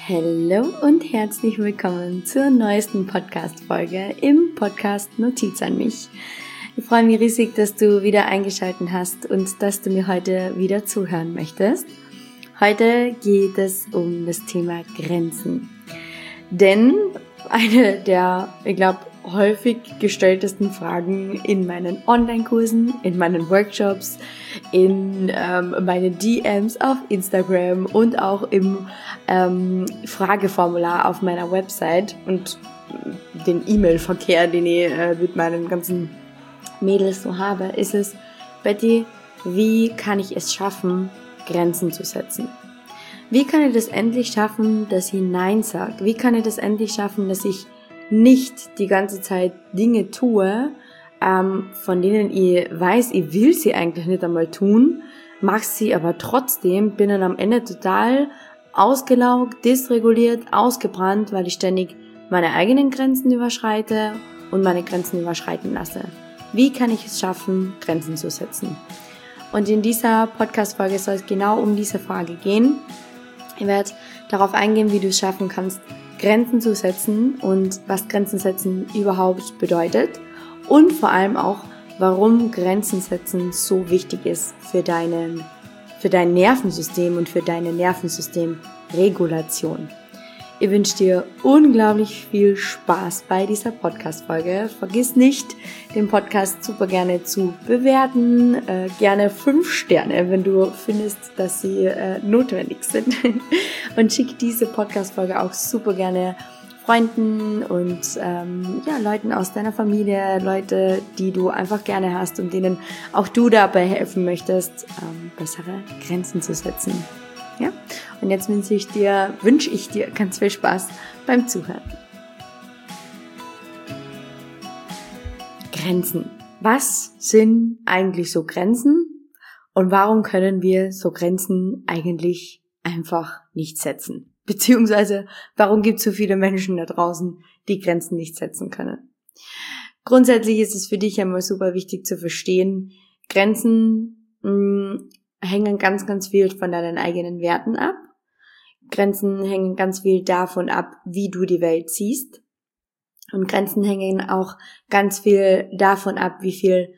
Hallo und herzlich willkommen zur neuesten Podcast-Folge im Podcast Notiz an mich. Ich freue mich riesig, dass du wieder eingeschaltet hast und dass du mir heute wieder zuhören möchtest. Heute geht es um das Thema Grenzen. Denn eine der, häufig gestelltesten Fragen in meinen Online-Kursen, in meinen Workshops, in meinen DMs auf Instagram und auch im Frageformular auf meiner Website und den E-Mail-Verkehr, den ich mit meinen ganzen Mädels so habe, ist es: Betty, wie kann ich es schaffen, Grenzen zu setzen? Wie kann ich das endlich schaffen, dass ich Nein sage? Wie kann ich das endlich schaffen, dass ich nicht die ganze Zeit Dinge tue, von denen ich weiß, ich will sie eigentlich nicht einmal tun, mache sie aber trotzdem, bin dann am Ende total ausgelaugt, dysreguliert, ausgebrannt, weil ich ständig meine eigenen Grenzen überschreite und meine Grenzen überschreiten lasse. Wie kann ich es schaffen, Grenzen zu setzen? Und in dieser Podcast-Folge soll es genau um diese Frage gehen. Ich werde darauf eingehen, wie du es schaffen kannst, Grenzen zu setzen und was Grenzen setzen überhaupt bedeutet und vor allem auch, warum Grenzen setzen so wichtig ist für dein Nervensystem und für deine Nervensystemregulation. Ich wünsche dir unglaublich viel Spaß bei dieser Podcast-Folge. Vergiss nicht, den Podcast super gerne zu bewerten. Gerne 5 Sterne, wenn du findest, dass sie notwendig sind. Und schick diese Podcast-Folge auch super gerne Freunden und Leuten aus deiner Familie, Leute, die du einfach gerne hast und denen auch du dabei helfen möchtest, bessere Grenzen zu setzen. Ja? Und jetzt wünsche ich dir ganz viel Spaß beim Zuhören. Grenzen. Was sind eigentlich so Grenzen? Und warum können wir so Grenzen eigentlich einfach nicht setzen? Beziehungsweise, warum gibt es so viele Menschen da draußen, die Grenzen nicht setzen können? Grundsätzlich ist es für dich einmal super wichtig zu verstehen, Grenzen hängen ganz, ganz viel von deinen eigenen Werten ab. Grenzen hängen ganz viel davon ab, wie du die Welt siehst. Und Grenzen hängen auch ganz viel davon ab, wie viel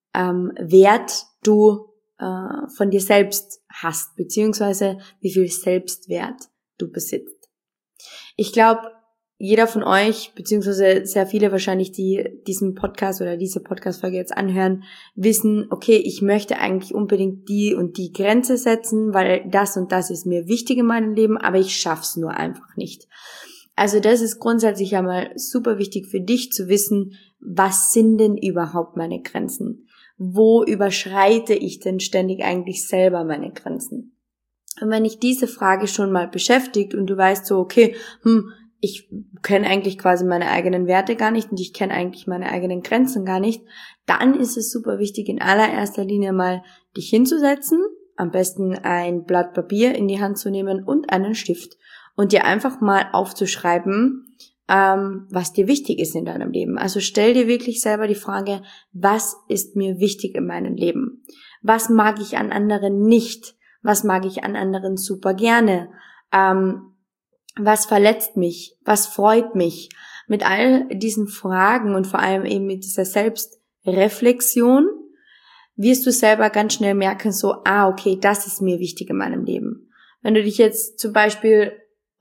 Wert du von dir selbst hast, beziehungsweise wie viel Selbstwert du besitzt. Ich glaube, jeder von euch, beziehungsweise sehr viele wahrscheinlich, die diesen Podcast oder diese Podcast-Folge jetzt anhören, wissen, okay, ich möchte eigentlich unbedingt die und die Grenze setzen, weil das und das ist mir wichtig in meinem Leben, aber ich schaff's nur einfach nicht. Also das ist grundsätzlich einmal super wichtig für dich zu wissen, was sind denn überhaupt meine Grenzen? Wo überschreite ich denn ständig eigentlich selber meine Grenzen? Und wenn dich diese Frage schon mal beschäftigt und du weißt so, okay, ich kenne eigentlich quasi meine eigenen Werte gar nicht und ich kenne eigentlich meine eigenen Grenzen gar nicht, dann ist es super wichtig, in allererster Linie mal dich hinzusetzen, am besten ein Blatt Papier in die Hand zu nehmen und einen Stift und dir einfach mal aufzuschreiben, was dir wichtig ist in deinem Leben. Also stell dir wirklich selber die Frage, was ist mir wichtig in meinem Leben? Was mag ich an anderen nicht? Was mag ich an anderen super gerne? Was verletzt mich? Was freut mich? Mit all diesen Fragen und vor allem eben mit dieser Selbstreflexion wirst du selber ganz schnell merken, so, okay, das ist mir wichtig in meinem Leben. Wenn du mich jetzt zum Beispiel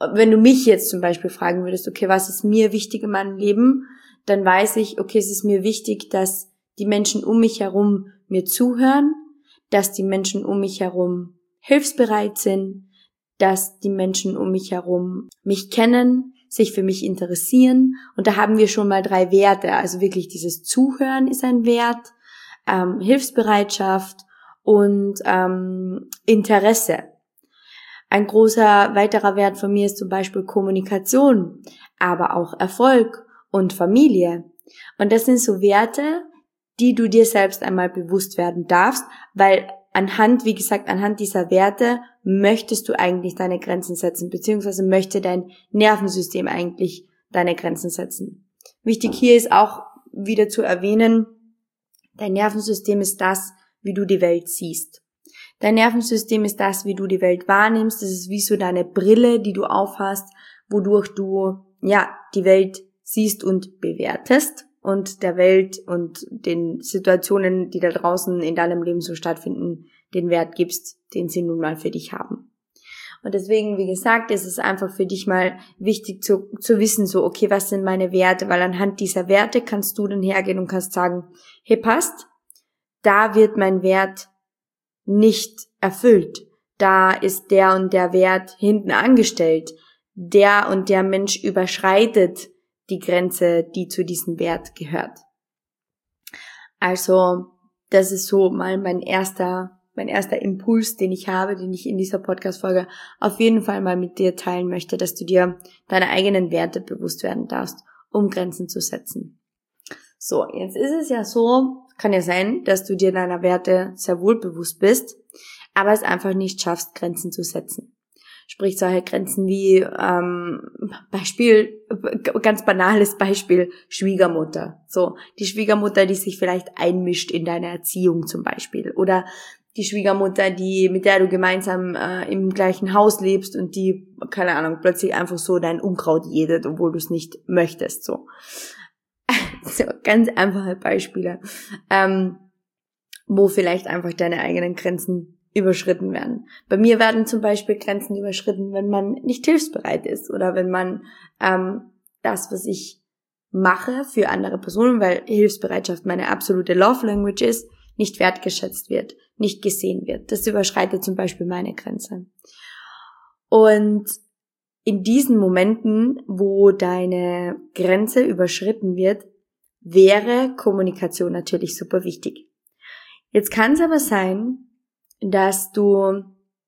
fragen würdest, okay, was ist mir wichtig in meinem Leben? Dann weiß ich, okay, es ist mir wichtig, dass die Menschen um mich herum mir zuhören, dass die Menschen um mich herum hilfsbereit sind, dass die Menschen um mich herum mich kennen, sich für mich interessieren. Und da haben wir schon mal 3 Werte. Also wirklich dieses Zuhören ist ein Wert, Hilfsbereitschaft und Interesse. Ein großer weiterer Wert von mir ist zum Beispiel Kommunikation, aber auch Erfolg und Familie. Und das sind so Werte, die du dir selbst einmal bewusst werden darfst, weil anhand dieser Werte möchtest du eigentlich deine Grenzen setzen, beziehungsweise möchte dein Nervensystem eigentlich deine Grenzen setzen. Wichtig hier ist auch wieder zu erwähnen, dein Nervensystem ist das, wie du die Welt siehst. Dein Nervensystem ist das, wie du die Welt wahrnimmst. Das ist wie so deine Brille, die du aufhast, wodurch du, die Welt siehst und bewertest und der Welt und den Situationen, die da draußen in deinem Leben so stattfinden, den Wert gibst, den sie nun mal für dich haben. Und deswegen, wie gesagt, ist es einfach für dich mal wichtig zu wissen, so, okay, was sind meine Werte? Weil anhand dieser Werte kannst du dann hergehen und kannst sagen, hey, passt, da wird mein Wert nicht erfüllt. Da ist der und der Wert hinten angestellt. Der und der Mensch überschreitet die Grenze, die zu diesem Wert gehört. Also, das ist so mal mein erster Impuls, den ich habe, den ich in dieser Podcast-Folge auf jeden Fall mal mit dir teilen möchte, dass du dir deine eigenen Werte bewusst werden darfst, um Grenzen zu setzen. So, jetzt ist es ja so, kann ja sein, dass du dir deiner Werte sehr wohl bewusst bist, aber es einfach nicht schaffst, Grenzen zu setzen. Sprich, solche Grenzen wie ganz banales Beispiel, Schwiegermutter. So, die Schwiegermutter, die sich vielleicht einmischt in deine Erziehung zum Beispiel. Oder die Schwiegermutter, mit der du gemeinsam im gleichen Haus lebst und die, keine Ahnung, plötzlich einfach so dein Unkraut jätet, obwohl du es nicht möchtest. So ganz einfache Beispiele, wo vielleicht einfach deine eigenen Grenzen überschritten werden. Bei mir werden zum Beispiel Grenzen überschritten, wenn man nicht hilfsbereit ist oder wenn man das, was ich mache für andere Personen, weil Hilfsbereitschaft meine absolute Love Language ist, nicht wertgeschätzt wird, nicht gesehen wird. Das überschreitet zum Beispiel meine Grenze. Und in diesen Momenten, wo deine Grenze überschritten wird, wäre Kommunikation natürlich super wichtig. Jetzt kann es aber sein, dass du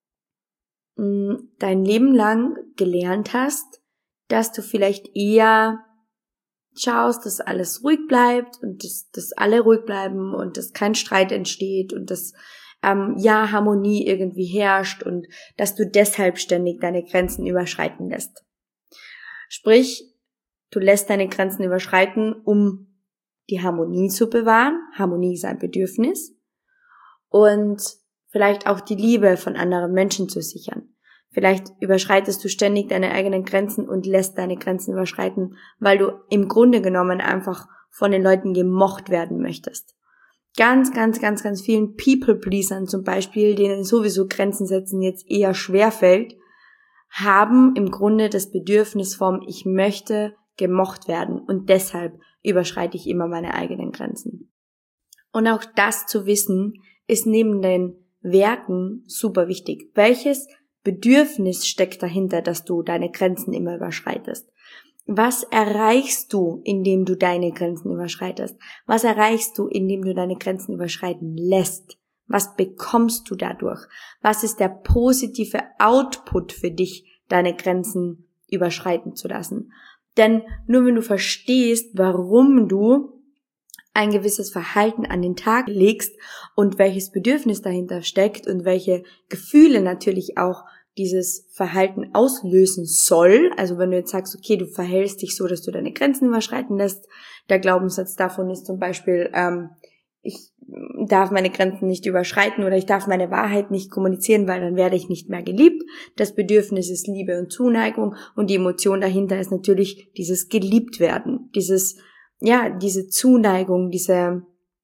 dein Leben lang gelernt hast, dass du vielleicht eher schaust, dass alles ruhig bleibt und dass alle ruhig bleiben und dass kein Streit entsteht und dass Harmonie irgendwie herrscht und dass du deshalb ständig deine Grenzen überschreiten lässt. Sprich, du lässt deine Grenzen überschreiten, um die Harmonie zu bewahren. Harmonie ist ein Bedürfnis. Und vielleicht auch die Liebe von anderen Menschen zu sichern. Vielleicht überschreitest du ständig deine eigenen Grenzen und lässt deine Grenzen überschreiten, weil du im Grunde genommen einfach von den Leuten gemocht werden möchtest. Ganz vielen People-Pleasern zum Beispiel, denen sowieso Grenzen setzen jetzt eher schwerfällt, haben im Grunde das Bedürfnis vom ich möchte gemocht werden und deshalb überschreite ich immer meine eigenen Grenzen. Und auch das zu wissen, ist neben den Werten super wichtig. Welches Bedürfnis steckt dahinter, dass du deine Grenzen immer überschreitest? Was erreichst du, indem du deine Grenzen überschreitest? Was erreichst du, indem du deine Grenzen überschreiten lässt? Was bekommst du dadurch? Was ist der positive Output für dich, deine Grenzen überschreiten zu lassen? Denn nur wenn du verstehst, warum du ein gewisses Verhalten an den Tag legst und welches Bedürfnis dahinter steckt und welche Gefühle natürlich auch dieses Verhalten auslösen soll. Also wenn du jetzt sagst, okay, du verhältst dich so, dass du deine Grenzen überschreiten lässt, der Glaubenssatz davon ist zum Beispiel, ich darf meine Grenzen nicht überschreiten oder ich darf meine Wahrheit nicht kommunizieren, weil dann werde ich nicht mehr geliebt. Das Bedürfnis ist Liebe und Zuneigung und die Emotion dahinter ist natürlich dieses Geliebtwerden, diese Zuneigung, diese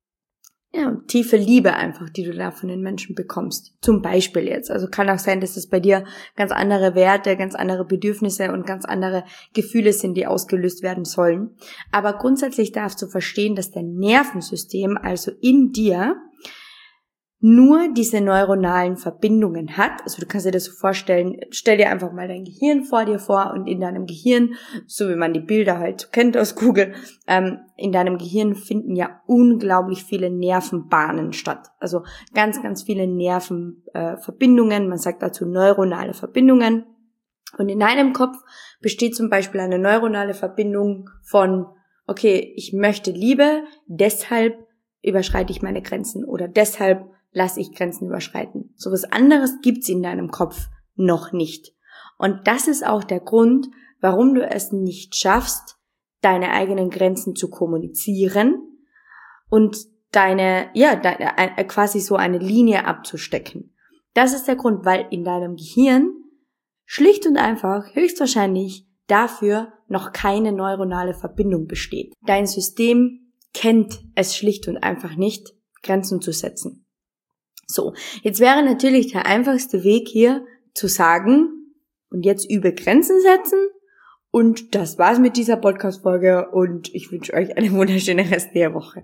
tiefe Liebe einfach, die du da von den Menschen bekommst. Zum Beispiel jetzt. Also kann auch sein, dass es bei dir ganz andere Werte, ganz andere Bedürfnisse und ganz andere Gefühle sind, die ausgelöst werden sollen. Aber grundsätzlich darfst du verstehen, dass dein Nervensystem, also in dir, nur diese neuronalen Verbindungen hat. Also du kannst dir das so vorstellen, stell dir einfach mal dein Gehirn vor dir vor und in deinem Gehirn, so wie man die Bilder halt so kennt aus Google, in deinem Gehirn finden ja unglaublich viele Nervenbahnen statt. Also ganz viele Nervenverbindungen, man sagt dazu neuronale Verbindungen. Und in deinem Kopf besteht zum Beispiel eine neuronale Verbindung von, okay, ich möchte Liebe, deshalb überschreite ich meine Grenzen oder deshalb lasse ich Grenzen überschreiten. So was anderes gibt's in deinem Kopf noch nicht. Und das ist auch der Grund, warum du es nicht schaffst, deine eigenen Grenzen zu kommunizieren und quasi so eine Linie abzustecken. Das ist der Grund, weil in deinem Gehirn schlicht und einfach höchstwahrscheinlich dafür noch keine neuronale Verbindung besteht. Dein System kennt es schlicht und einfach nicht, Grenzen zu setzen. So, jetzt wäre natürlich der einfachste Weg hier zu sagen, und jetzt übe Grenzen setzen und das war's mit dieser Podcast-Folge und ich wünsche euch eine wunderschöne restliche Woche.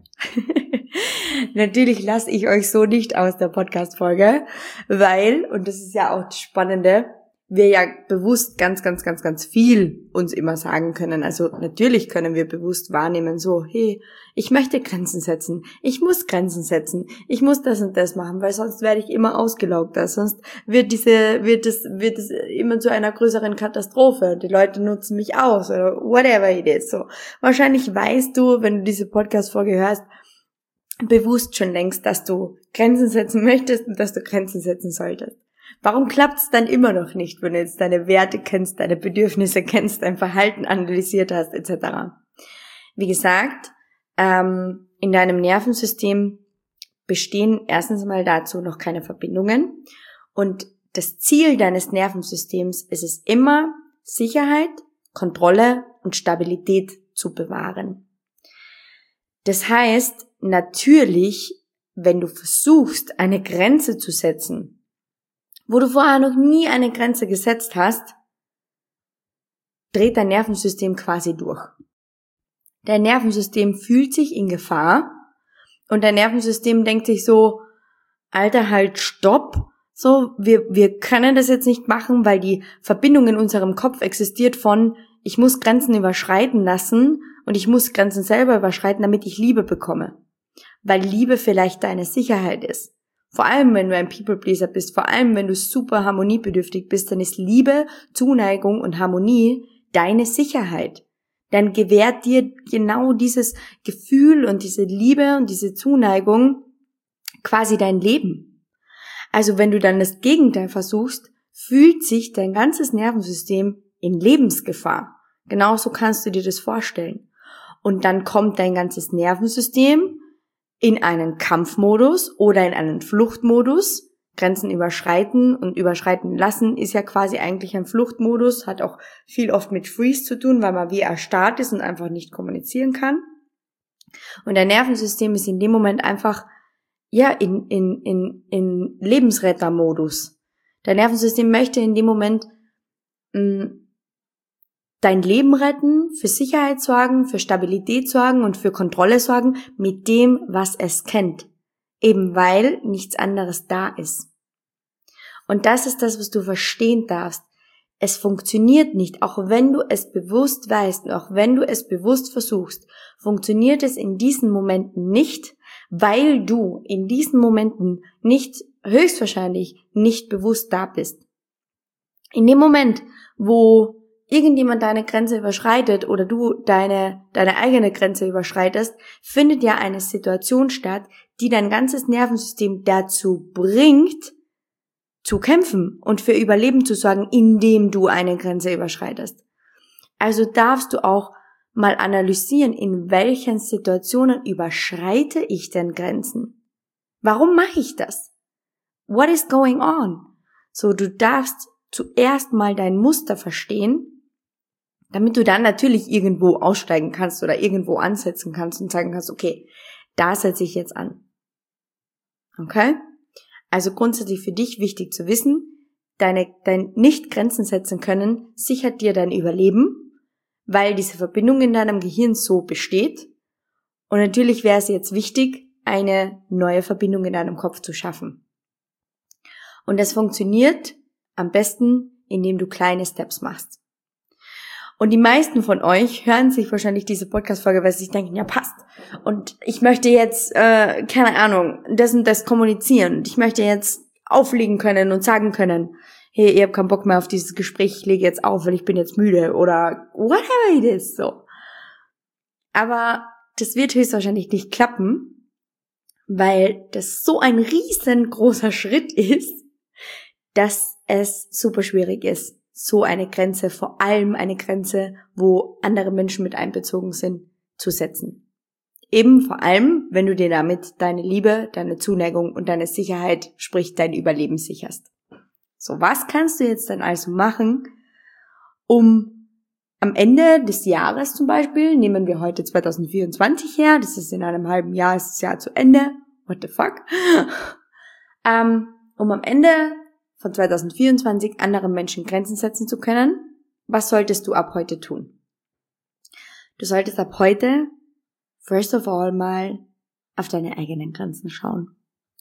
Natürlich lasse ich euch so nicht aus der Podcast-Folge, weil, und das ist ja auch das Spannende, wir ja bewusst ganz viel uns immer sagen können. Also natürlich können wir bewusst wahrnehmen, so, hey, ich möchte Grenzen setzen, ich muss Grenzen setzen, ich muss das und das machen, weil sonst werde ich immer ausgelaugter, sonst wird es immer zu einer größeren Katastrophe. Die Leute nutzen mich aus oder whatever it is. So, wahrscheinlich weißt du, wenn du diese Podcast-Folge hörst, bewusst schon längst, dass du Grenzen setzen möchtest und dass du Grenzen setzen solltest. Warum klappt es dann immer noch nicht, wenn du jetzt deine Werte kennst, deine Bedürfnisse kennst, dein Verhalten analysiert hast, etc.? Wie gesagt, in deinem Nervensystem bestehen erstens mal dazu noch keine Verbindungen und das Ziel deines Nervensystems ist es immer, Sicherheit, Kontrolle und Stabilität zu bewahren. Das heißt, natürlich, wenn du versuchst, eine Grenze zu setzen, wo du vorher noch nie eine Grenze gesetzt hast, dreht dein Nervensystem quasi durch. Dein Nervensystem fühlt sich in Gefahr und dein Nervensystem denkt sich so, Alter, halt, stopp, so, wir können das jetzt nicht machen, weil die Verbindung in unserem Kopf existiert von, ich muss Grenzen überschreiten lassen und ich muss Grenzen selber überschreiten, damit ich Liebe bekomme. Weil Liebe vielleicht deine Sicherheit ist. Vor allem, wenn du ein People-Pleaser bist, vor allem, wenn du super harmoniebedürftig bist, dann ist Liebe, Zuneigung und Harmonie deine Sicherheit. Dann gewährt dir genau dieses Gefühl und diese Liebe und diese Zuneigung quasi dein Leben. Also wenn du dann das Gegenteil versuchst, fühlt sich dein ganzes Nervensystem in Lebensgefahr. Genauso kannst du dir das vorstellen. Und dann kommt dein ganzes Nervensystem in einen Kampfmodus oder in einen Fluchtmodus. Grenzen überschreiten und überschreiten lassen ist ja quasi eigentlich ein Fluchtmodus, hat auch viel oft mit Freeze zu tun, weil man wie erstarrt ist und einfach nicht kommunizieren kann. Und dein Nervensystem ist in dem Moment einfach in Lebensrettermodus. Dein Nervensystem möchte in dem Moment dein Leben retten, für Sicherheit sorgen, für Stabilität sorgen und für Kontrolle sorgen mit dem, was es kennt. Eben weil nichts anderes da ist. Und das ist das, was du verstehen darfst. Es funktioniert nicht, auch wenn du es bewusst weißt und auch wenn du es bewusst versuchst, funktioniert es in diesen Momenten nicht, weil du in diesen Momenten höchstwahrscheinlich nicht bewusst da bist. In dem Moment, wo irgendjemand deine Grenze überschreitet oder du deine eigene Grenze überschreitest, findet ja eine Situation statt, die dein ganzes Nervensystem dazu bringt, zu kämpfen und für Überleben zu sorgen, indem du eine Grenze überschreitest. Also darfst du auch mal analysieren, in welchen Situationen überschreite ich denn Grenzen? Warum mache ich das? What is going on? So, du darfst zuerst mal dein Muster verstehen, damit du dann natürlich irgendwo aussteigen kannst oder irgendwo ansetzen kannst und sagen kannst, okay, da setze ich jetzt an. Okay? Also grundsätzlich für dich wichtig zu wissen, dein Nicht-Grenzen setzen können sichert dir dein Überleben, weil diese Verbindung in deinem Gehirn so besteht. Und natürlich wäre es jetzt wichtig, eine neue Verbindung in deinem Kopf zu schaffen. Und das funktioniert am besten, indem du kleine Steps machst. Und die meisten von euch hören sich wahrscheinlich diese Podcast-Folge, weil sie sich denken, ja passt. Und ich möchte jetzt, keine Ahnung, das und das kommunizieren. Und ich möchte jetzt auflegen können und sagen können, hey, ihr habt keinen Bock mehr auf dieses Gespräch, ich lege jetzt auf, weil ich bin jetzt müde oder whatever it is, so. Aber das wird höchstwahrscheinlich nicht klappen, weil das so ein riesengroßer Schritt ist, dass es super schwierig ist, so eine Grenze, vor allem eine Grenze, wo andere Menschen mit einbezogen sind, zu setzen. Eben vor allem, wenn du dir damit deine Liebe, deine Zuneigung und deine Sicherheit, sprich dein Überleben sicherst. So, was kannst du jetzt dann also machen, um am Ende des Jahres zum Beispiel, nehmen wir heute 2024 her, das ist in einem halben Jahr, ist das Jahr zu Ende, what the fuck, um am Ende von 2024 anderen Menschen Grenzen setzen zu können, was solltest du ab heute tun? Du solltest ab heute, first of all, mal auf deine eigenen Grenzen schauen.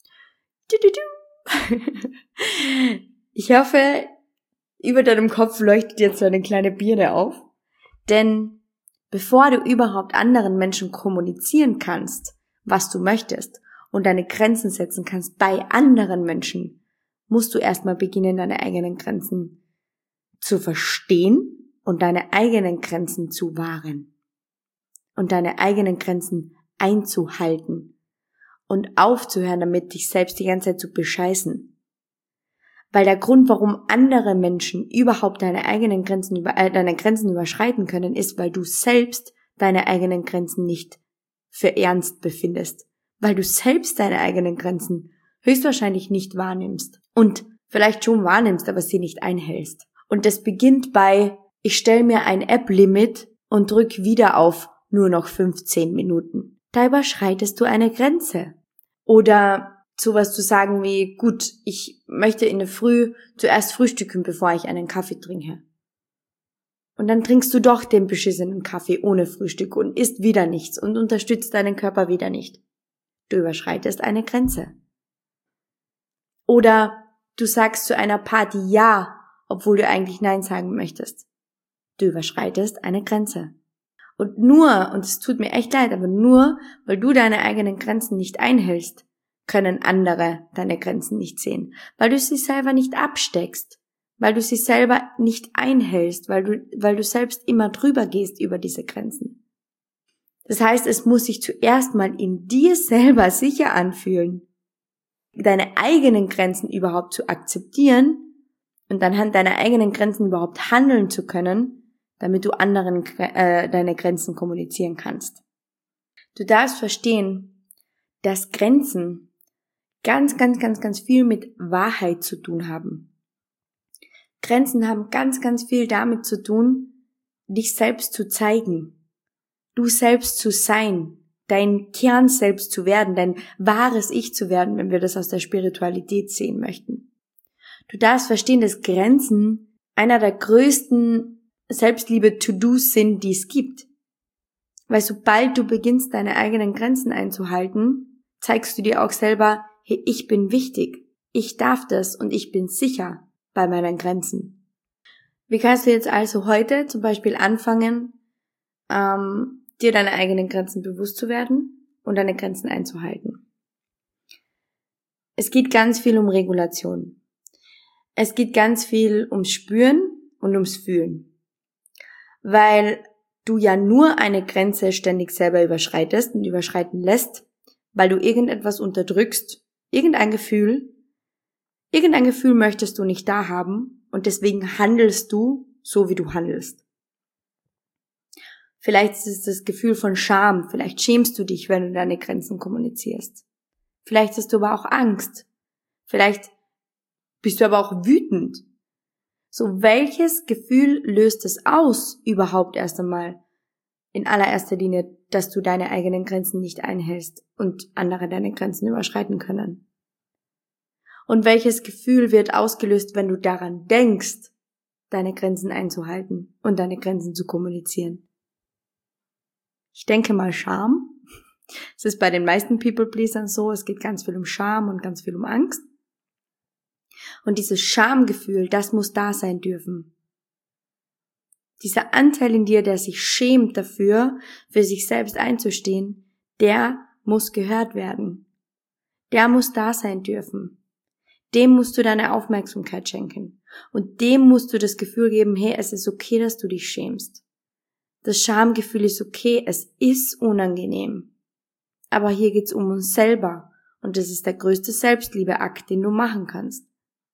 Ich hoffe, über deinem Kopf leuchtet jetzt so eine kleine Birne auf, denn bevor du überhaupt anderen Menschen kommunizieren kannst, was du möchtest und deine Grenzen setzen kannst bei anderen Menschen, musst du erstmal beginnen, deine eigenen Grenzen zu verstehen und deine eigenen Grenzen zu wahren und deine eigenen Grenzen einzuhalten und aufzuhören, damit dich selbst die ganze Zeit zu bescheißen. Weil der Grund, warum andere Menschen überhaupt deine Grenzen überschreiten können, ist, weil du selbst deine eigenen Grenzen nicht für ernst befindest. Weil du selbst deine eigenen Grenzen höchstwahrscheinlich nicht wahrnimmst. Und vielleicht schon wahrnimmst, aber sie nicht einhältst. Und das beginnt bei, ich stelle mir ein App-Limit und drück wieder auf nur noch 15 Minuten. Da überschreitest du eine Grenze. Oder sowas zu sagen wie, gut, ich möchte in der Früh zuerst frühstücken, bevor ich einen Kaffee trinke. Und dann trinkst du doch den beschissenen Kaffee ohne Frühstück und isst wieder nichts und unterstützt deinen Körper wieder nicht. Du überschreitest eine Grenze. Oder du sagst zu einer Party Ja, obwohl du eigentlich Nein sagen möchtest. Du überschreitest eine Grenze. Und nur, und es tut mir echt leid, aber nur, weil du deine eigenen Grenzen nicht einhältst, können andere deine Grenzen nicht sehen, weil du sie selber nicht absteckst, weil du sie selber nicht einhältst, weil du selbst immer drüber gehst über diese Grenzen. Das heißt, es muss sich zuerst mal in dir selber sicher anfühlen, deine eigenen Grenzen überhaupt zu akzeptieren und anhand deiner eigenen Grenzen überhaupt handeln zu können, damit du anderen deine Grenzen kommunizieren kannst. Du darfst verstehen, dass Grenzen ganz viel mit Wahrheit zu tun haben. Grenzen haben ganz viel damit zu tun, dich selbst zu zeigen, du selbst zu sein, dein Kern selbst zu werden, dein wahres Ich zu werden, wenn wir das aus der Spiritualität sehen möchten. Du darfst verstehen, dass Grenzen einer der größten Selbstliebe-To-Dos sind, die es gibt. Weil sobald du beginnst, deine eigenen Grenzen einzuhalten, zeigst du dir auch selber, hey, ich bin wichtig, ich darf das und ich bin sicher bei meinen Grenzen. Wie kannst du jetzt also heute zum Beispiel anfangen, dir deine eigenen Grenzen bewusst zu werden und deine Grenzen einzuhalten? Es geht ganz viel um Regulation. Es geht ganz viel ums Spüren und ums Fühlen. Weil du ja nur eine Grenze ständig selber überschreitest und überschreiten lässt, weil du irgendetwas unterdrückst, irgendein Gefühl möchtest du nicht da haben und deswegen handelst du so, wie du handelst. Vielleicht ist es das Gefühl von Scham, vielleicht schämst du dich, wenn du deine Grenzen kommunizierst. Vielleicht hast du aber auch Angst. Vielleicht bist du aber auch wütend. So, welches Gefühl löst es aus, überhaupt erst einmal in allererster Linie, dass du deine eigenen Grenzen nicht einhältst und andere deine Grenzen überschreiten können? Und welches Gefühl wird ausgelöst, wenn du daran denkst, deine Grenzen einzuhalten und deine Grenzen zu kommunizieren? Ich denke mal Scham. Es ist bei den meisten People-Pleasern so, es geht ganz viel um Scham und ganz viel um Angst. Und dieses Schamgefühl, das muss da sein dürfen. Dieser Anteil in dir, der sich schämt dafür, für sich selbst einzustehen, der muss gehört werden. Der muss da sein dürfen. Dem musst du deine Aufmerksamkeit schenken. Und dem musst du das Gefühl geben, hey, es ist okay, dass du dich schämst. Das Schamgefühl ist okay, es ist unangenehm. Aber hier geht's um uns selber. Und das ist der größte Selbstliebeakt, den du machen kannst.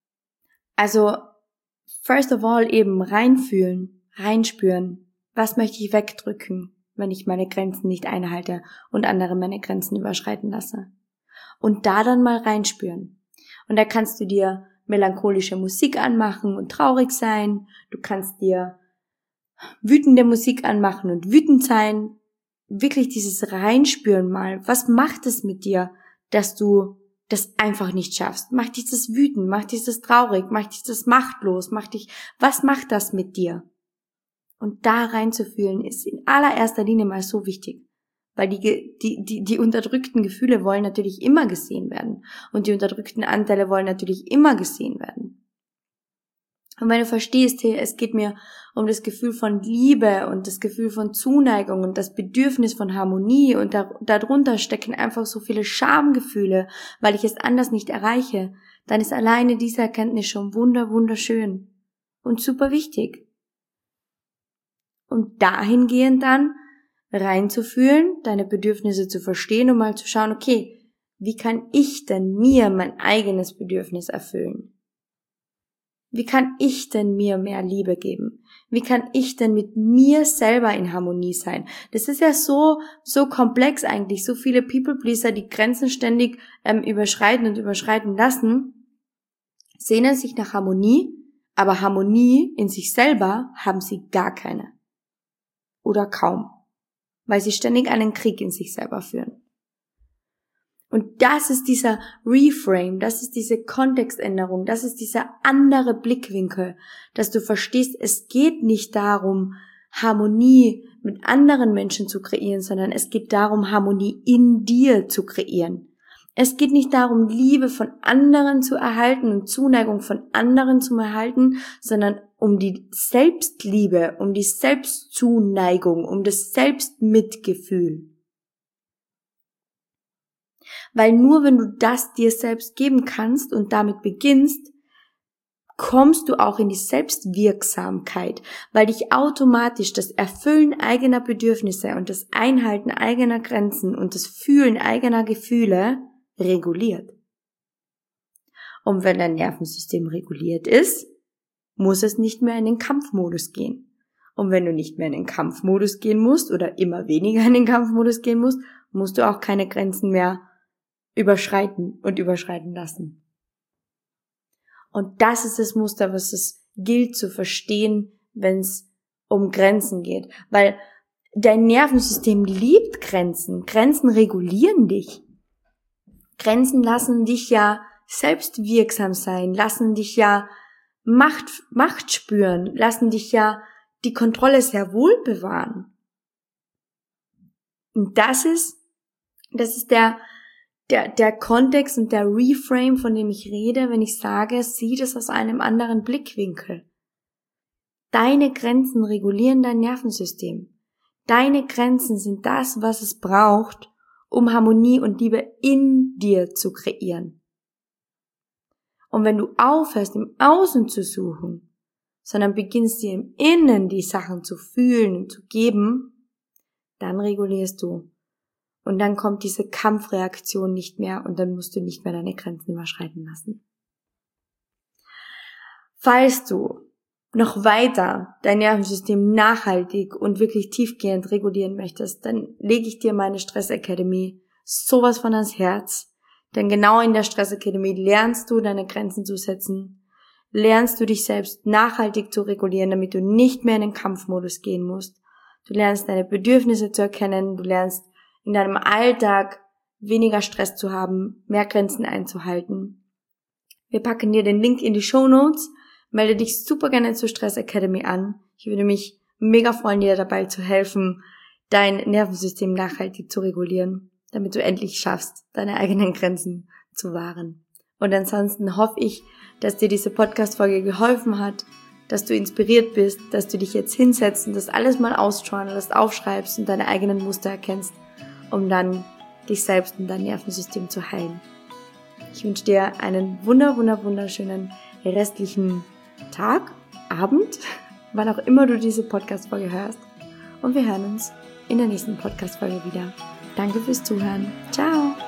Also, first of all eben reinfühlen, reinspüren. Was möchte ich wegdrücken? wenn ich meine Grenzen nicht einhalte und andere meine Grenzen überschreiten lasse. Und da dann mal reinspüren. Und da kannst du dir melancholische Musik anmachen und traurig sein. Du kannst dir wütende Musik anmachen und wütend sein. Wirklich dieses Reinspüren mal. Was macht es mit dir, dass du das einfach nicht schaffst? Macht dich das wütend? Macht dich das traurig? Macht dich das machtlos? Was macht das mit dir? Und da reinzufühlen ist in allererster Linie mal so wichtig. Weil die unterdrückten Gefühle wollen natürlich immer gesehen werden. Und die unterdrückten Anteile wollen natürlich immer gesehen werden. Und wenn du verstehst, hey, es geht mir um das Gefühl von Liebe und das Gefühl von Zuneigung und das Bedürfnis von Harmonie und darunter stecken einfach so viele Schamgefühle, weil ich es anders nicht erreiche, dann ist alleine diese Erkenntnis schon wunderschön und super wichtig. Und dahingehend dann reinzufühlen, deine Bedürfnisse zu verstehen und mal zu schauen, okay, wie kann ich denn mir mein eigenes Bedürfnis erfüllen? Wie kann ich denn mir mehr Liebe geben? Wie kann ich denn mit mir selber in Harmonie sein? Das ist ja so komplex eigentlich. So viele People-Pleaser, die Grenzen ständig überschreiten und überschreiten lassen, sehnen sich nach Harmonie, aber Harmonie in sich selber haben sie gar keine. Oder kaum. Weil sie ständig einen Krieg in sich selber führen. Und das ist dieser Reframe, das ist diese Kontextänderung, das ist dieser andere Blickwinkel, dass du verstehst, es geht nicht darum, Harmonie mit anderen Menschen zu kreieren, sondern es geht darum, Harmonie in dir zu kreieren. Es geht nicht darum, Liebe von anderen zu erhalten und Zuneigung von anderen zu erhalten, sondern um die Selbstliebe, um die Selbstzuneigung, um das Selbstmitgefühl. Weil nur wenn du das dir selbst geben kannst und damit beginnst, kommst du auch in die Selbstwirksamkeit, weil dich automatisch das Erfüllen eigener Bedürfnisse und das Einhalten eigener Grenzen und das Fühlen eigener Gefühle reguliert. Und wenn dein Nervensystem reguliert ist, muss es nicht mehr in den Kampfmodus gehen. Und wenn du nicht mehr in den Kampfmodus gehen musst oder immer weniger in den Kampfmodus gehen musst, musst du auch keine Grenzen mehr überschreiten und überschreiten lassen. Und das ist das Muster, was es gilt zu verstehen, wenn es um Grenzen geht. Weil dein Nervensystem liebt Grenzen. Grenzen regulieren dich. Grenzen lassen dich ja selbstwirksam sein, lassen dich ja Macht spüren, lassen dich ja die Kontrolle sehr wohl bewahren. Und das ist der Kontext und der Reframe, von dem ich rede, wenn ich sage, sieh das aus einem anderen Blickwinkel. Deine Grenzen regulieren dein Nervensystem. Deine Grenzen sind das, was es braucht, um Harmonie und Liebe in dir zu kreieren. Und wenn du aufhörst, im Außen zu suchen, sondern beginnst dir im Innen die Sachen zu fühlen und zu geben, dann regulierst du. Und dann kommt diese Kampfreaktion nicht mehr und dann musst du nicht mehr deine Grenzen überschreiten lassen. Falls du noch weiter dein Nervensystem nachhaltig und wirklich tiefgehend regulieren möchtest, dann lege ich dir meine Stress Academy sowas von ans Herz. Denn genau in der Stress Academy lernst du, deine Grenzen zu setzen, lernst du dich selbst nachhaltig zu regulieren, damit du nicht mehr in den Kampfmodus gehen musst. Du lernst deine Bedürfnisse zu erkennen, du lernst in deinem Alltag weniger Stress zu haben, mehr Grenzen einzuhalten. Wir packen dir den Link in die Shownotes. Melde dich super gerne zur Stress Academy an. Ich würde mich mega freuen, dir dabei zu helfen, dein Nervensystem nachhaltig zu regulieren, damit du endlich schaffst, deine eigenen Grenzen zu wahren. Und ansonsten hoffe ich, dass dir diese Podcast-Folge geholfen hat, dass du inspiriert bist, dass du dich jetzt hinsetzt und das alles mal ausjournalst, aufschreibst und deine eigenen Muster erkennst, um dann dich selbst und dein Nervensystem zu heilen. Ich wünsche dir einen wunderschönen restlichen Tag, Abend, wann auch immer du diese Podcast-Folge hörst. Und wir hören uns in der nächsten Podcast-Folge wieder. Danke fürs Zuhören. Ciao!